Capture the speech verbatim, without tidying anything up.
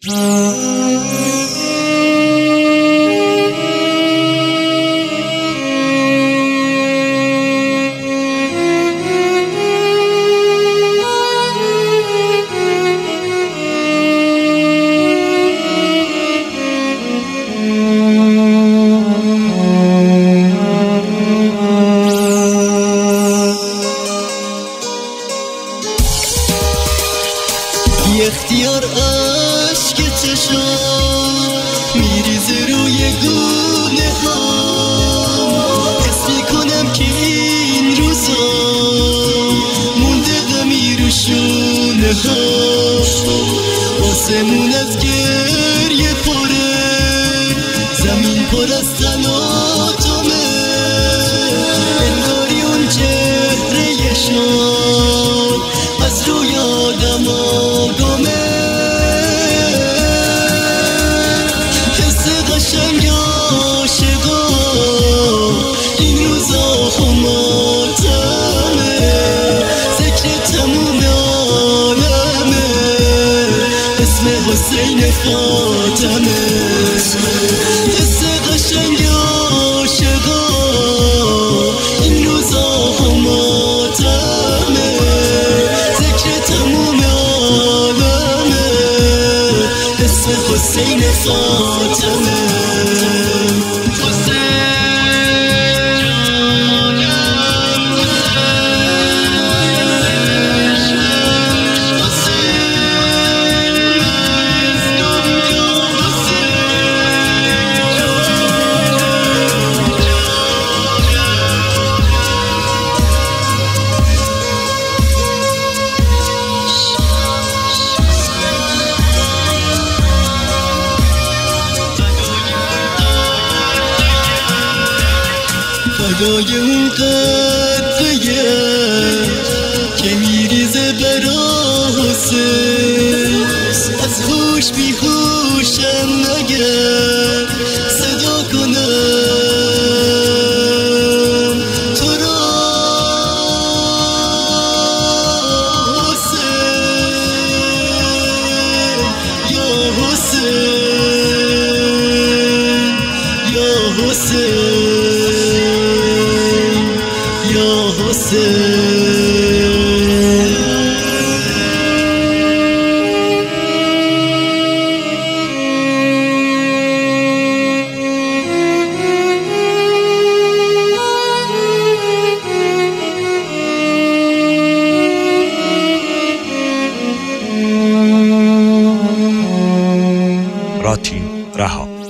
بی اختیار عشق چشام میریزه روی گونه ها، حس میکنم که این روزا مونده غمی رو شونه ها. آسمون از گریه پره، زمین پر از تلاطمه، انگاری اون چهره شاد از روی آدم آگامه. حس قشنگ عاشقا این روزا خماتمه، ذکر تموم عالمه، اسم حسین فاطمه. حس قشنگ عاشقا این روزا خماتمه، ذکر تموم عالمه، اسم حسین فاطمه. فدای اون قطره که میریزه برا حسین، از هوش بی هوشم مگر صدا کنم تو را حسین، یا حسین، یا حسین، یا حسین. راتین رها.